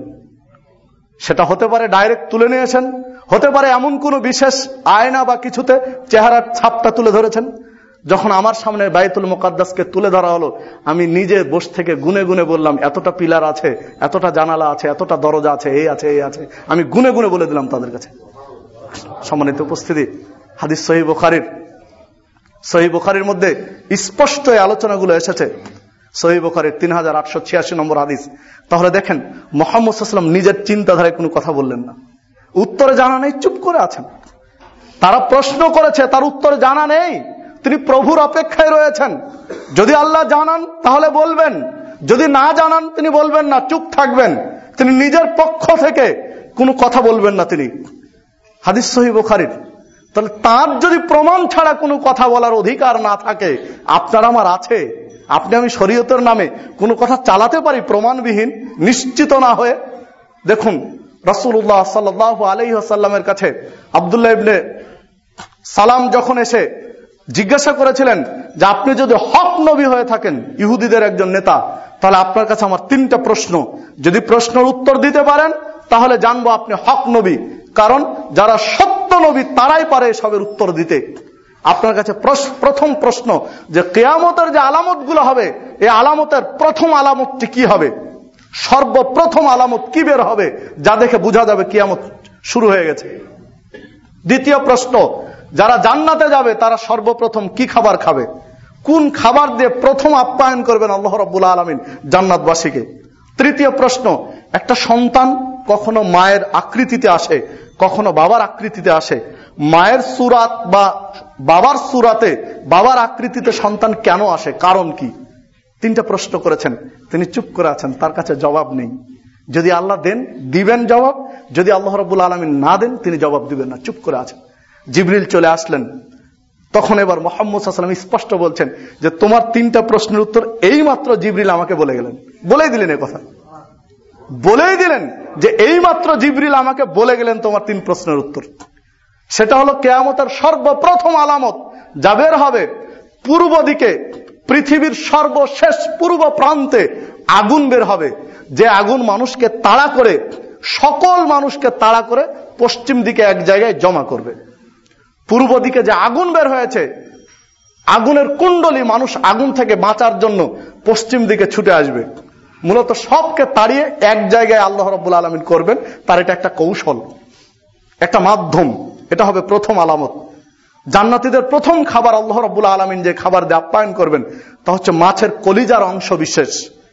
সেটা হতে পারে ডাইরেক্ট তুলে নিয়েছেন, হতে পারে এমন কোন বিশেষ আয়না বা কিছুতে চেহারার ছাপটা তুলে ধরেছেন। যখন আমার সামনে বাইতুল মুকাদ্দাসকে তুলে ধরা হলো, আমি নিজে বসে থেকে গুনে গুনে বললাম এতটা পিলার আছে, এতটা জানালা আছে, এতটা দরজা আছে, এই আছে, এই আছে, আমি গুনে গুনে বলে দিলাম তাদের কাছে। সম্মানিত উপস্থিতি, হাদিস সহিহ বুখারীর সহিহ বুখারীর মধ্যে স্পষ্ট এই আলোচনাগুলো এসেছে। সহিহ বুখারীর তিন হাজার আটশো ছিয়াশি নম্বর হাদিস। তাহলে দেখেন মুহাম্মদ সাল্লাল্লাহু আলাইহি ওয়াসাল্লাম নিজের চিন্তাধারায় কোনো কথা বললেন না, উত্তরে জানা নেই, চুপ করে আছেন। তারা প্রশ্ন করেছে, তার উত্তর জানা নেই, তিনি প্রভুর অপেক্ষায় রয়েছেন। যদি আল্লাহ জানান তাহলে বলবেন, যদি না জানান তিনি বলবেন না, চুপ থাকবেন। তিনি নিজের পক্ষ থেকে কোনো কথা বলবেন না। তিনি হাদিস সহিহ বুখারীর। তাহলে তার যদি প্রমাণ ছাড়া কোনো কথা বলার অধিকার না থাকে, আপনার আমার আছে। আপনি আমি শরীয়তের নামে কোনো কথা চালাতে পারি প্রমাণবিহীন, নিশ্চিত না হয়ে। দেখুন রাসূলুল্লাহ সাল্লাল্লাহু আলাইহি ওয়াসাল্লামের কাছে আব্দুল্লাহ ইবনে সালাম যখন এসে জিজ্ঞাসা করেছিলেন যে আপনি যদি হক নবী হয়ে থাকেন, ইহুদিদের একজন নেতা, তাহলে আপনার কাছে আমার তিনটা প্রশ্ন, যদি প্রশ্নের উত্তর দিতে পারেন তাহলে জানবো আপনি হক নবী, কারণ যারা সত্য নবী তারাই পারে এসবের উত্তর দিতে। আপনার কাছে প্রথম প্রশ্ন যে কিয়ামতের যে আলামত গুলো হবে, এই আলামতের প্রথম আলামতটি কি হবে? সর্বপ্রথম আলামত কি বের হবে যা দেখে বোঝা যাবে কিয়ামত শুরু হয়ে গেছে? দ্বিতীয় প্রশ্ন, যারা জান্নাতে যাবে তারা সর্বপ্রথম কি খাবার খাবে? কোন খাবার দিয়ে প্রথম আপ্যায়ন করবেন আল্লাহ রাব্বুল আলামিন জান্নাতবাসীকে? তৃতীয় প্রশ্ন, একটা সন্তান কখনো মায়ের আকৃতিতে আসে, কখনো বাবার আকৃতিতে আসে। মায়ের সুরাত বা বাবার সুরাতে, বাবার আকৃতিতে সন্তান কেন আসে, কারণ কি? তিনটা প্রশ্ন করেছেন, তিনি চুপ করে আছেন, তার কাছে জবাব নেই। যদি আল্লাহ দেন দিবেন জবাব, যদি আল্লাহ রাব্বুল আলামিন না দেন তিনি জবাব দিবেন না, চুপ করে আছেন। জিবরিল চলে আসলেন, তখন এবার মুহাম্মদ সাল্লাল্লাহু আলাইহি ওয়াসাল্লাম স্পষ্ট বলছেন যে তোমার তিনটা প্রশ্নের উত্তর এই মাত্র জিবরিল আমাকে বলে গেলেন। বলেই দিলেন এই কথা, বলেই দিলেন যে এই মাত্র জিবরিল আমাকে বলে গেলেন তোমার তিন প্রশ্নের উত্তর। সেটা হলো কিয়ামতের সর্বপ্রথম আলামত যা বের হবে, পূর্ব দিকে পৃথিবীর সর্বশেষ পূর্ব প্রান্তে আগুন বের হবে, যে আগুন মানুষকে তাড়া করে, সকল মানুষকে তাড়া করে পশ্চিম দিকে এক জায়গায় জমা করবে। পূর্ব দিকে যে আগুন বের হয়েছে, আগুনের কুণ্ডলী, মানুষ আগুন থেকে বাঁচার জন্য পশ্চিম দিকে ছুটে আসবে। মূলত সবকে তাড়িয়ে এক জায়গায় আল্লাহ রাব্বুল আলামিন করবেন, তার এটা একটা কৌশল, একটা মাধ্যম। এটা হবে প্রথম আলামত। জান্নাতীদের প্রথম খাবার আল্লাহ রাব্বুল আলামিন যে খাবার দিয়ে আপ্যায়ন করবেন তা হচ্ছে মাছের কলিজার অংশ বিশেষ।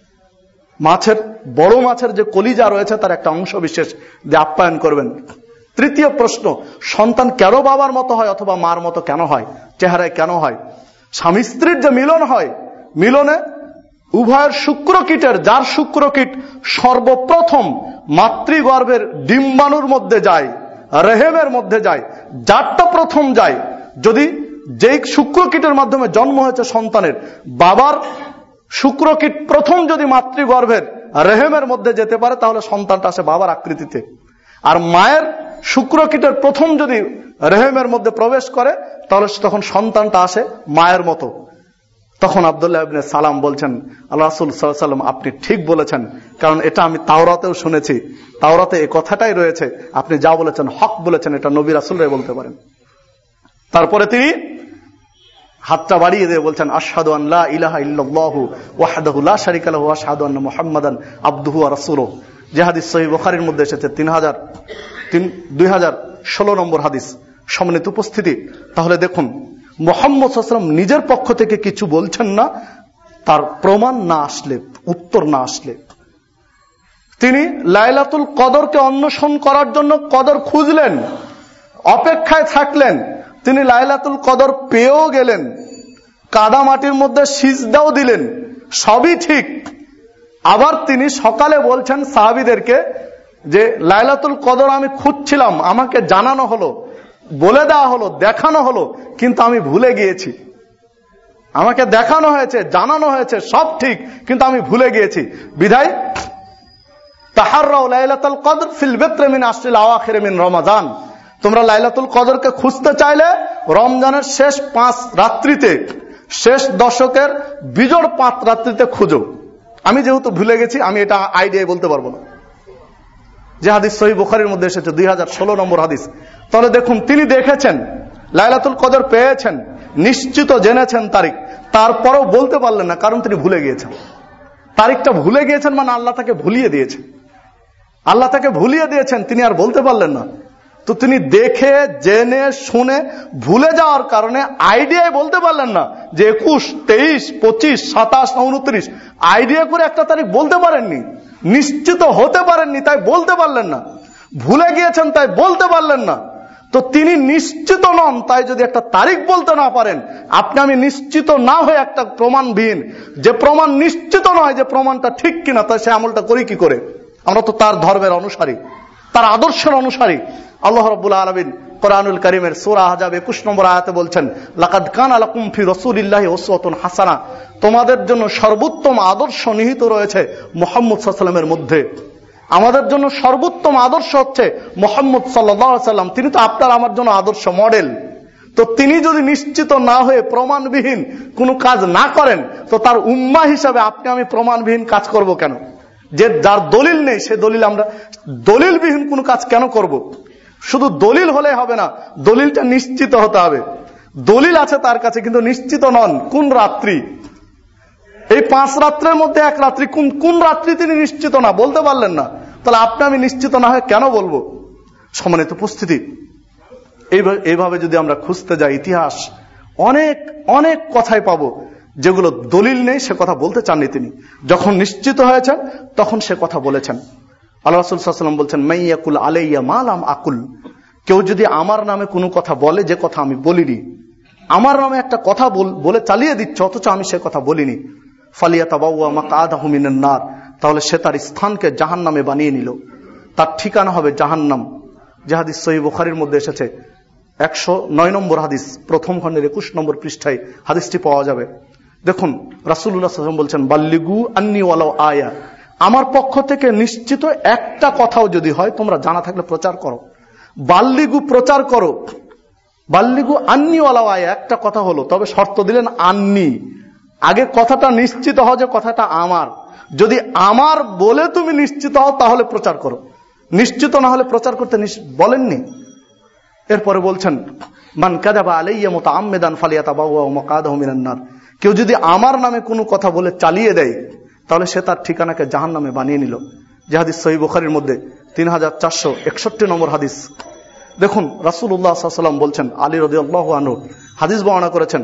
মাছের, বড় মাছের যে কলিজা রয়েছে তার একটা অংশ বিশেষ দিয়ে আপ্যায়ন করবেন। তৃতীয় প্রশ্ন, সন্তান কেন বাবার মতো হয় অথবা মার মতো কেন হয়, চেহারায় কেন হয়? স্বামী স্ত্রীর যে মিলন হয়, মিলনে উভয়ের শুক্রকীটের, যার শুক্রকীট সর্বপ্রথম মাতৃগর্ভের ডিম্বাণুর মধ্যে যায়, রেহেমের মধ্যে যায়, যারটা প্রথম যায়, যদি যেই শুক্রকীটের মাধ্যমে জন্ম হয়েছে সন্তানের, বাবার শুক্রকীট প্রথম যদি মাতৃগর্ভের রেহেমের মধ্যে যেতে পারে তাহলে সন্তানটা আসে বাবার আকৃতিতে। আর মায়ের শুক্রকীটের প্রথম যদি রেহেমের মধ্যে প্রবেশ করে তাহলে তখন সন্তানটা আসে মায়ের মতো। তখন আব্দুল্লাহ ইবনে সালাম বলছেন, আল্লাহ রাসূল সাল্লাল্লাহু আলাইহি ওয়াসাল্লাম আপনি ঠিক বলেছেন, কারণ এটা আমি তাওরাতেও শুনেছি, তাওরাতে এই কথাটাই রয়েছে, আপনি যা বলেছেন হক বলেছেন, এটা নবী রাসূলরাই বলতে পারেন। তারপরে তিনি হাতটা বাড়িয়ে দিয়ে বলছেন, আশহাদু আন লা ইলাহা ইল্লাল্লাহু ওয়াহদাহু লা শারীকা লাহু ওয়া আশহাদু আন্না মুহাম্মাদান আবদুহু ওয়া রাসূলুহু। যে হাদিস সহিহ বুখারীর মধ্যে এসেছে, তিন হাজার তিন দুই হাজার ষোলো নম্বর হাদিস। সম্মানিত উপস্থিতি, তাহলে দেখুন মুহাম্মদ সাল্লাল্লাহু আলাইহি ওয়াসাল্লাম নিজের পক্ষ থেকে কিছু বলছেন না, তার প্রমাণ না আসলে, উত্তর না আসলে। তিনি লাইলাতুল কদরকে অন্বেষণ করার জন্য কদর খুঁজলেন, অপেক্ষায় থাকলেন, তিনি লাইলাতুল কদর পেয়েও গেলেন, কাদা মাটির মধ্যে সিজদাও দিলেন, সবই ঠিক। আবার তিনি সকালে বলছেন সাহাবীদেরকে যে লাইলাতুল কদর আমি খুঁজছিলাম, আমাকে জানানো হলো, বলে দেওয়া হলো, দেখানো হলো, কিন্তু আমি ভুলে গিয়েছি। আমাকে দেখানো হয়েছে, জানানো হয়েছে, সব ঠিক, কিন্তু আমি ভুলে গিয়েছি। বিধায় তাহাররাউ লাইলাতুল কদর ফিল বিত্র মিন আশরিল আওয়াখির মিন রমাদান, তোমরা লাইলাতুল কদরকে খুঁজতে চাইলে রমজানের শেষ পাঁচ রাত্রিতে, শেষ দশকের বিজোড় পাঁচ রাত্রিতে খুঁজো। আমি যেহেতু ভুলে গেছি, আমি এটা আইডিয়ায় বলতে পারবো না। যে হাদিস সহিহ বুখারীর মধ্যে এসেছে, দুই হাজার ষোলো নম্বর হাদিস। তাহলে দেখুন, তিনি দেখেছেন, লাইলাতুল কদর পেয়েছেন, নিশ্চিত জেনেছেন তারিখ, তারপরেও বলতে পারলেন না, কারণ তিনি ভুলে গিয়েছেন। তারিখটা ভুলে গিয়েছেন মানে আল্লাহ তাকে ভুলিয়ে দিয়েছেন, আল্লাহ তাকে ভুলিয়ে দিয়েছেন, তিনি আর বলতে পারলেন না। তো তিনি দেখে জেনে শুনে ভুলে যাওয়ার কারণে আইডিয়ায় বলতে পারলেন না যে একুশ, তেইশ, পঁচিশ, সাতাশ, উনত্রিশ, আইডিয়া করে একটা তারিখ বলতে পারেননি, নিশ্চিত হতে পারেননি, তাই বলতে পারলেন না। ভুলে গিয়েছেন তাই বলতে পারলেন না। তো তিনি নিশ্চিত নন, তাই যদি একটা তারিখ বলতে না পারেন, আপনি আমি নিশ্চিত না হয়ে একটা প্রমাণবিহীন, যে প্রমাণ নিশ্চিত নয় যে প্রমাণটা ঠিক কিনা, তাই সে আমলটা করি কি করে? আমরা তো তার ধর্মের অনুসারী, তার আদর্শের অনুসারী। আল্লাহ রাব্বুল আলামিন কোরআনুল কারীমের সূরা আহজাব একুশ নম্বর আয়াতে বলছেন, লাকাদ কানা লাকুম ফি রাসূলিল্লাহি উসওয়াতুন হাসানা, তোমাদের জন্য সর্বোত্তম আদর্শ নিহিত রয়েছে মুহাম্মদ সাল্লাল্লাহু আলাইহি ওয়াসাল্লামের মধ্যে। আমাদের জন্য সর্বোত্তম আদর্শ হচ্ছে মুহাম্মদ সাল্লাল্লাহু আলাইহি ওয়াসাল্লাম, তিনি তো আপনার আমার জন্য আদর্শ মডেল। তো তিনি যদি নিশ্চিত না হয়ে প্রমাণবিহীন কোনো কাজ না করেন, তো তার উম্মাহ হিসাবে আপনি আমি প্রমাণবিহীন কাজ করব কেন? যে যার দলিল নেই সে দলিল, আমরা দলিলবিহীন কোনো কাজ কেন করব? শুধু দলিল হলে হবে না, দলিলটা নিশ্চিত হতে হবে। দলিল আছে তার কাছে কিন্তু নিশ্চিত নন কোন রাত্রি, এই পাঁচ রাত্রের মধ্যে এক রাত্রি, কোন কোন রাত্রি তিনি নিশ্চিত না, বলতে পারলেন না। তাহলে আপনি আমি নিশ্চিত না হয়ে কেন বলবো? সম্মানিত উপস্থিতি, এইভাবে যদি আমরা খুঁজতে যাই ইতিহাস অনেক অনেক কথাই পাবো যেগুলো দলিল নেই, সে কথা বলতে চাননি তিনি। যখন নিশ্চিত হয়েছেন তখন সে কথা বলেছেন। আল্লাহ রাসূল সাল্লাল্লাহু আলাইহি ওয়াসাল্লাম বলছেন, মাইয়াকুল আলাইয়া মা লাম আকুল, কেউ যদি আমার নামে কোনো কথা বলে যে কথা আমি বলিনি, আমার নামে একটা কথা বলে চালিয়ে দিচ্ছে অথচ আমি সে কথা বলিনি, ফালিয়াতাবাওয়া মাকআদাহু মিনান নার, তাহলে সে তার স্থানকে জাহান্নামে বানিয়ে নিল, তার ঠিকানা হবে জাহান্নাম। যে হাদিস সহিহ বুখারীর মধ্যে এসেছে, একশো নয় নম্বর হাদিস, প্রথম খণ্ডের একুশ নম্বর পৃষ্ঠায় হাদিসটি পাওয়া যাবে। দেখুন রাসূলুল্লাহ সাল্লাল্লাহু আলাইহি ওয়াসাল্লাম বলছেন, বাল্লিগু আন্নী ওয়ালাউ আয়া, আমার পক্ষ থেকে নিশ্চিত একটা কথাও যদি হয় তোমরা জানা থাকলে প্রচার করো। বাল্লিগু প্রচার করো, বাল্লিগু আন্নী ওয়ালাউ আয়া, একটা কথা হলো, তবে শর্ত দিলেন আন্নী, আগে কথাটা নিশ্চিত হও যে কথাটা আমার, যদি আমার বলে তুমি নিশ্চিত হও তাহলে প্রচার করো, নিশ্চিত না হলে প্রচার করতে বলেননি। এরপরে বলছেন, মান কাযাবা আলাইয়া মুতাআম্মিদান ফালিয়াতাবাওয়া মাকআদাহু মিনান নার, কেউ যদি আমার নামে কোনো কথা বলে চালিয়ে দেয় তাহলে সে তার ঠিকানাকে জাহান্নামে বানিয়ে নিল। যে হাদিস সহিহ বুখারীর মধ্যে তিন হাজার চারশো একষট্টি নম্বর হাদিস। দেখুন রাসূলুল্লাহ সাল্লাল্লাহু আলাইহি ওয়াসাল্লাম বলছেন, আলী রাদিয়াল্লাহু আনহু হাদিস বর্ণনা করেছেন,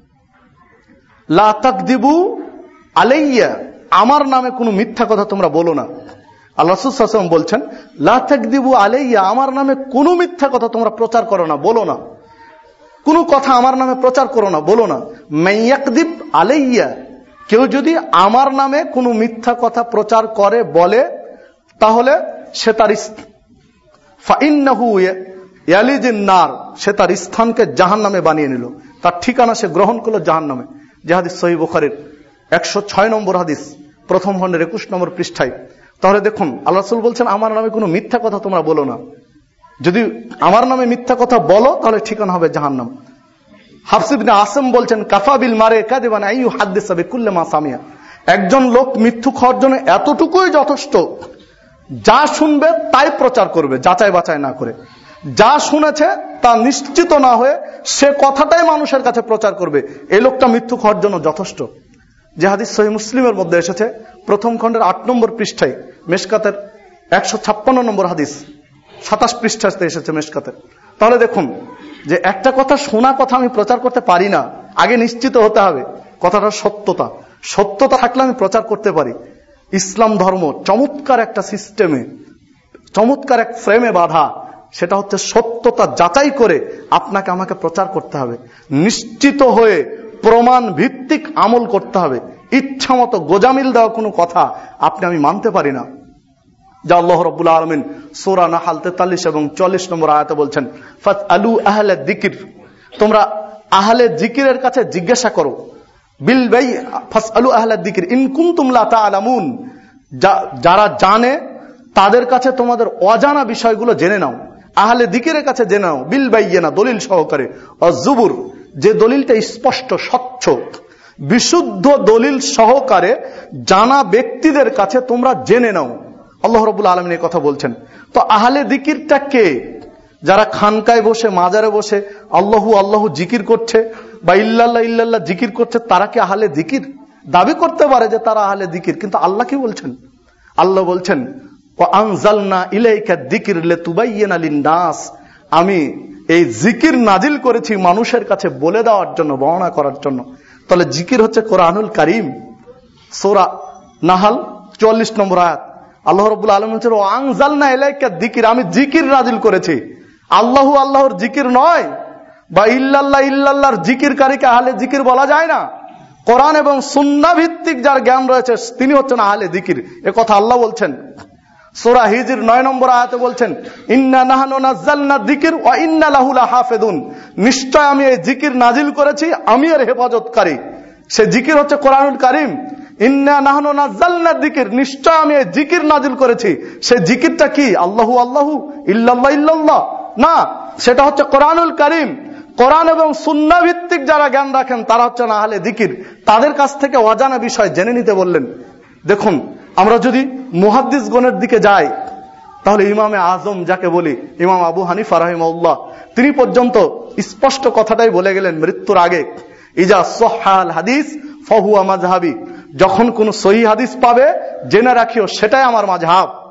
লা তাকদিবু আলাইয়া, আমার নামে কোনো মিথ্যা কথা তোমরা বলো না। আল্লাহ রাসূল সাল্লাল্লাহু আলাইহি ওয়াসাল্লাম বলছেন, লা তাকদিবু আলাইয়া, আমার নামে কোনো মিথ্যা কথা তোমরা প্রচার করো না, বলো না, কোনো কথা আমার নামে প্রচার করো না, বলো না। মাইয়াকদিব আলাইয়া, কেউ যদি আমার নামে কোনো মিথ্যা কথা প্রচার করে বলে তাহলে সে তার ফাইন্নাহু ইয়ালিজিন নার, সে তার স্থানকে জাহান্নামে বানিয়ে নিল, তার ঠিকানা সে গ্রহণ করলো জাহান্নামে। যে হাদিস সহিহ বুখারীর একশো ছয় নম্বর হাদিস, প্রথম খণ্ডের একুশ নম্বর পৃষ্ঠায়। তাহলে দেখুন আল্লাহ রাসূল বলছেন, আমার নামে কোনো মিথ্যা কথা তোমরা বলো না, যদি আমার নামে মিথ্যা কথা বলো তাহলে ঠিকানা হবে জাহান্নাম। হাফস ইবনে আসম বলছেন, কাফা বিল মারে কাযিবান আইয়ু হাদিসা বিকুল্লি মা সামিয়া, একজন লোক মিথ্যুক হওয়ার জন্য এতটুকুই যথেষ্ট, যা শুনবে তাই প্রচার করবে, যাচাই বাছাই না করে, যা শুনেছে তা নিশ্চিত না হয়ে সে কথাটাই মানুষের কাছে প্রচার করবে, এই লোকটা মিথ্যুক হওয়ার জন্য যথেষ্ট। যে হাদিস সহিহ মুসলিমের মধ্যে এসেছে, প্রথম খণ্ডের আট নম্বর পৃষ্ঠায়, মেশকাতের একশো ছাপ্পান্ন নম্বর হাদিস, সাতাশ পৃষ্ঠাতে এসেছে মেশকাতের। তাহলে দেখুন যে একটা কথা, শোনা কথা আমি প্রচার করতে পারি না, আগে নিশ্চিত হতে হবে কথাটার সত্যতা, সত্যতা থাকলে আমি প্রচার করতে পারি। ইসলাম ধর্ম চমৎকার একটা সিস্টেমে, চমৎকার এক ফ্রেমে বাঁধা, সেটা হচ্ছে সত্যতা যাচাই করে আপনাকে আমাকে প্রচার করতে হবে, নিশ্চিত হয়ে প্রমাণ ভিত্তিক আমল করতে হবে। ইচ্ছা মতো গোজামিল দেওয়া কোনো কথা আপনি আমি মানতে পারি না। যা আল্লাহ রাব্বুল আলামিন সূরা নাহল তেতাল্লিশ এবং চল্লিশ নম্বর আয়াতে বলছেন, ফাসআলু আহলা যিকির, তোমরা আহলে যিকিরের কাছে জিজ্ঞাসা করো, বিল বাই ফাসআলু আহলা যিকির ইন কুনতুম লা তা'লামুন, যারা জানে তাদের কাছে তোমাদের অজানা বিষয়গুলো জেনে নাও, আহলে যিকিরের কাছে জেনে নাও, বিল বাইয়িনা, দলিল সহকারে, আয-যুবুর, যে দলিলটা স্পষ্ট স্বচ্ছ বিশুদ্ধ দলিল সহকারে জানা ব্যক্তিদের কাছে তোমরা জেনে নাও। আল্লাহ রাব্বুল আলামিন এই কথা বলছেন। তো আহলে যিকিরটা কে? যারা খানকায় বসে মাজারে বসে আল্লাহু আল্লাহু জিকির করছে বা ইল্লাল্লাহ ইল্লাল্লাহ জিকির করছে, তারা কি আহলে যিকির? দাবি করতে পারে যে তারা আহলে যিকির, কিন্তু আল্লাহ কি বলছেন? আল্লাহ বলছেন, ওয়া আনজালনা ইলাইকা যিকির লিতুবাইয়িনা লিন-নাস, আমি এই জিকির নাজিল করেছি মানুষের কাছে বলে দেওয়ার জন্য, বর্ণনা করার জন্য। তাহলে জিকির হচ্ছে কোরআনুল কারীম। সূরা নাহল চুয়াল্লিশ নম্বর আয়াত, আল্লাহ রাব্বুল আলামিন বলেন, ওয়া আনজালনা ইলাইকা যিকির, আমি জিকির নাজিল করেছি। আল্লাহু আল্লাহর জিকির নয়, বা ইল্লাল্লাহ ইল্লাল্লাহর জিকিরকারীকে আহলে জিকির বলা যায় না। কোরআন এবং সুন্নাহ ভিত্তিক যার জ্ঞান রয়েছে তিনি হচ্ছেন আহলে জিকির, এ কথা আল্লাহ বলছেন। সূরা হিজর নয় নম্বর আয়াতে বলছেন, ইন্না নাহনু নাযালনা যিকির ওয়া ইন্না লাহু লাহাফিজুন, নিশ্চয় আমি এই জিকির নাজিল করেছি, আমি এর হেফাজতকারী। সে জিকির হচ্ছে কোরআনুল কারীম। ইন্না নাহনু নাযালনা যিকির, নিশ্চয় আমি এই জিকির নাজিল করেছি। সে জিকিরটা কি? আল্লাহু আল্লাহু ইল্লাল্লাহ ইল্লাল্লাহ না, সেটা হচ্ছে কোরআনুল কারীম। কোরআন এবং সুন্নাহ ভিত্তিক যারা জ্ঞান রাখেন তারা হচ্ছেন আহলে যিকির, তাদের কাছ থেকে অজানা বিষয় জেনে নিতে বললেন। দেখুন আমরা যদি মুহাদ্দিসগণের দিকে যাই তাহলে ইমামে আজম যাকে বলি, ইমাম আবু হানিফা রাহিমাহুল্লাহ, তিনি পর্যন্ত স্পষ্ট কথাটাই বলে গেলেন মৃত্যুর আগে, ইজা সহাল হাদিস ফাহুয়া মাযহাবি, যখন কোন সহিহ হাদিস পাবে জেনে রাখিও সেটাই আমার মাযহাব।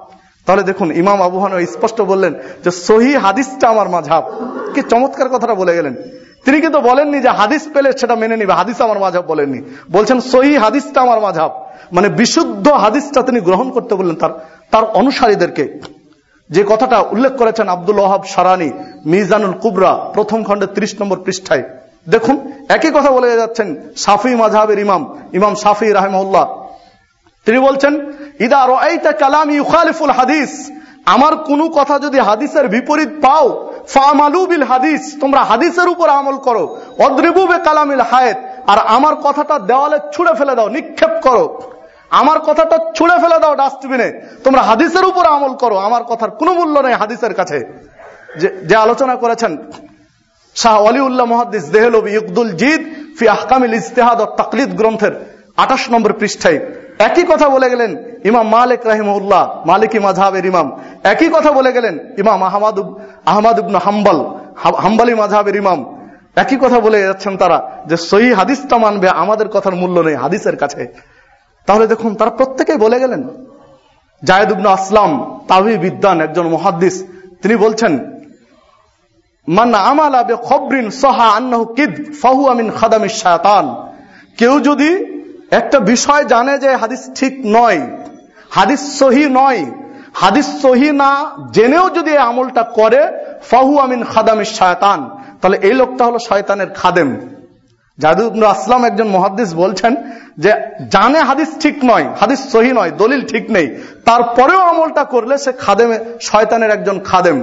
তাহলে দেখুন ইমাম আবু হানিফা স্পষ্ট বললেন যে সহি হাদিসটা আমার মাযহাব। কি চমৎকার কথাটা বলে গেলেন। তিনি কিন্তু বলেননি যে হাদিস পেলে সেটা মেনে নিবে, হাদিস আমার মাযহাব বলেননি, বলছেন সহি হাদিসটা আমার মাযহাব, মানে বিশুদ্ধ হাদিসটা তিনি গ্রহণ করতে বললেন তার তার অনুসারীদেরকে। যে কথাটা উল্লেখ করেছেন আব্দুল ওয়াহাব শারানি মিজানুল কুবরা প্রথম খণ্ডে ত্রিশ নম্বর পৃষ্ঠায়। দেখুন একই কথা বলে যাচ্ছেন শাফিঈ মাযহাবের ইমাম ইমাম শাফিঈ রাহিমাহুল্লাহ। তিনি বলছেন ইদা রাআইতা কালামি ইউখালিফুল হাদিস, আমার কোন কথা যদি হাদিসের বিপরীত পাও, ফামালু বিল হাদিস, তোমরা হাদিসের উপর আমল করো, অদ্রিবু বিকালামিল হায়াত, আর আমার কথাটা দেওয়ালে ছুঁড়ে ফেলে দাও, নিক্ষেপ করো, আমার কথাটা ছুঁড়ে ফেলে দাও ডাস্টবিনে, তোমরা হাদিসের উপর আমল করো, আমার কথার কোনো মূল্য নেই হাদিসের কাছে। যে যে আলোচনা করেছেন শাহ ওয়ালিউল্লাহ মুহাদ্দিস দেহলভী ইকদুল জিদ ফি আহকামিল ইজতিহাদ ওয়াত তাকলিদ গ্রন্থের আঠাশ নম্বর পৃষ্ঠায় একই কথা বলে গেলেন ইমাম মালিক রাহিমাহুল্লাহ, মালিকি মাযহাবের ইমাম। একই কথা বলে গেলেন ইমাম আহমদ আহমদ ইবনে হাম্বল, হাম্বলি মাযহাবের ইমাম। একই কথা বলে যাচ্ছেন তারা যে সহিহ হাদিসটা মানবে, আমাদের কথার মূল্য নেই হাদিসের কাছে। তাহলে দেখুন তারা প্রত্যেকেই বলে গেলেন। জায়েদ ইবনে আসলাম তাবী বিদ্বান একজন মুহাদ্দিস, তিনি বলছেন মান আমালা বিখবরিন সাহা আন্নাহু কিদ ফাহুয়া মিন খাদামিশ শায়তান, কেউ যদি একটা বিষয় জানে যে হাদিস ঠিক নয়, হাদিস সহি নয়, হাদিস সহি না জেনেও যদি এই আমলটা করে, ফাহুয়া মিন খাদামিশ শায়তান, তাহলে এই লোকটা হলো শয়তানের খাদেম। জায়েদ ইবনে আসলাম একজন মুহাদ্দিস বলছেন যে জানে হাদিস ঠিক নয়, হাদিস সহি নয়, দলিল ঠিক নেই, তারপরেও আমলটা করলে সে খাদেমে শয়তানের একজন খাদেম।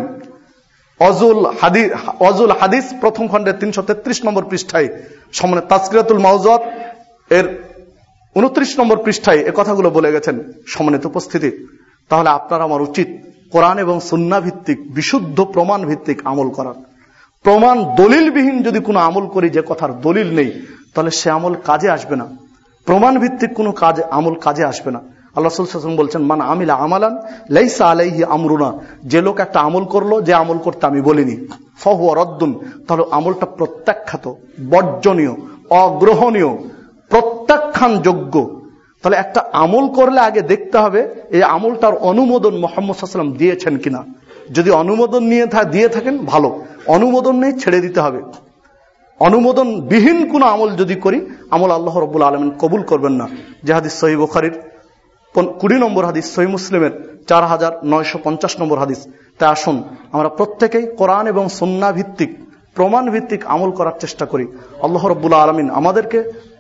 অজুল হাদিস অজুল হাদিস প্রথম খণ্ডের তিনশো তেত্রিশ নম্বর পৃষ্ঠায়, সামনে তাজকিরাতুল মাওজুআত এর উনত্রিশ নম্বর পৃষ্ঠায় এ কথাগুলো বলে গেছেন। সম্মানিত উপস্থিতি, তাহলে আপনার আমার উচিত কোরআন এবং সুন্নাহ ভিত্তিক বিশুদ্ধ প্রমাণ ভিত্তিক আমল করার। প্রমাণ দলিলবিহীন যদি কোনো আমল করি যে কথার দলিল নেই, তাহলে সে আমল কাজে আসবে না। প্রমাণ ভিত্তিক কোনো কাজ আমল কাজে আসবে না। আল্লাহ রাসূল সাল্লাল্লাহু আলাইহি ওয়াসাল্লাম বলছেন মান আমিলা আমালান লাইসা আলাইহি আমরুনা, যে লোক একটা আমল করলো যে আমল করতে আমি বলিনি, ফাহুয়া রাদ্দুন, তাহলে আমলটা প্রত্যাখ্যাত, বর্জনীয়, অগ্রহণীয়, প্রত্যাখ্যানযোগ্য। তাহলে একটা আমল করলে আগে দেখতে হবে এই আমলটার অনুমোদন মুহাম্মদ সাল্লাল্লাহু আলাইহি ওয়াসাল্লাম দিয়েছেন কিনা। যদি অনুমোদন নিয়ে দিয়ে থাকেন ভালো, অনুমোদন নেই ছেড়ে দিতে হবে। অনুমোদন বিহীন কোন আমল যদি করি, আমল আল্লাহ রাব্বুল আলামিন কবুল করবেন না। যে হাদিস সহিহ বুখারীর কুড়ি নম্বর হাদিস, সহিহ মুসলিমের চার হাজার নয়শো পঞ্চাশ নম্বর হাদিস। তাই আসুন আমরা প্রত্যেকেই কোরআন এবং সুন্নাহ ভিত্তিক প্রমাণ ভিত্তিক আমল করার চেষ্টা করি। আল্লাহ রাব্বুল আলামিন আমাদেরকে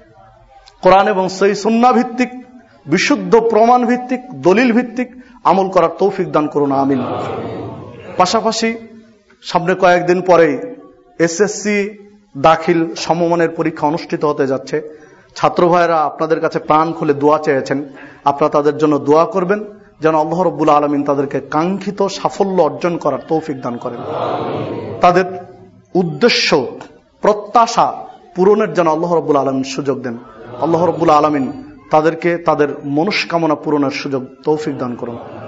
কোরআন এবং সহিহ সুন্নাহ ভিত্তিক বিশুদ্ধ প্রমাণ ভিত্তিক দলিল ভিত্তিক আমল করার তৌফিক দান করুন, আমিন। পাশাপাশি সামনে কয়েকদিন পরেই এসএসসি দাখিল সমমানের পরীক্ষা অনুষ্ঠিত হতে যাচ্ছে। ছাত্র ভাইরা আপনাদের কাছে প্রাণ খুলে দোয়া চেয়েছেন, আপনারা তাদের জন্য দোয়া করবেন যেন আল্লাহ রাব্বুল আলামিন তাদেরকে কাঙ্ক্ষিত সাফল্য অর্জন করার তৌফিক দান করেন। তাদের উদ্দেশ্য প্রত্যাশা পূরণের জন্য আল্লাহ রাব্বুল আলামিন সুযোগ দেন। আল্লাহ রাব্বুল আলামিন তাদেরকে তাদের মনস্কামনা পূরণের সুযোগ তৌফিক দান করুন।